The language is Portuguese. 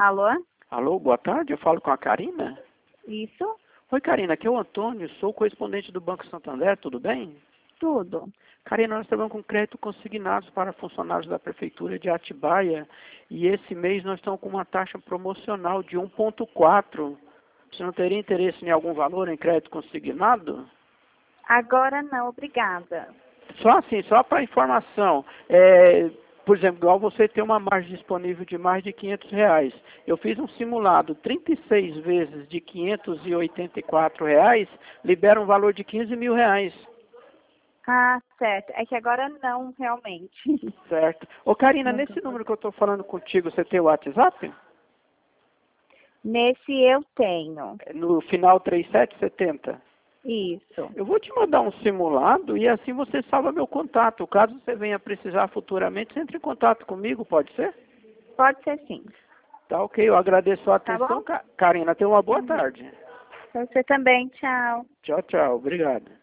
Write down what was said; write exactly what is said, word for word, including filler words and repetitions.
Alô? Alô, boa tarde, eu falo com a Karina? Isso? Oi, Karina, aqui é o Antônio, sou correspondente do Banco Santander, tudo bem? Tudo. Karina, nós trabalhamos com crédito consignados para funcionários da Prefeitura de Atibaia e esse mês nós estamos com uma taxa promocional de um ponto quatro. Você não teria interesse em algum valor em crédito consignado? Agora não, obrigada. Só assim, só para informação, é, por exemplo, igual você tem uma margem disponível de mais de quinhentos reais. Eu fiz um simulado, trinta e seis vezes de quinhentos e oitenta e quatro reais, libera um valor de quinze mil reais. Ah, certo. É que agora não, realmente. Certo. Ô Karina, Muito nesse bom. número que eu estou falando contigo, você tem o WhatsApp? Nesse eu tenho. No final três sete sete zero. Isso. Eu vou te mandar um simulado e assim você salva meu contato. Caso você venha precisar futuramente, você entre em contato comigo, pode ser? Pode ser sim. Tá ok, eu agradeço a Tá atenção, bom? Ka- Karina. Tenha uma boa Uhum. tarde. Você também, tchau. Tchau, tchau. Obrigado.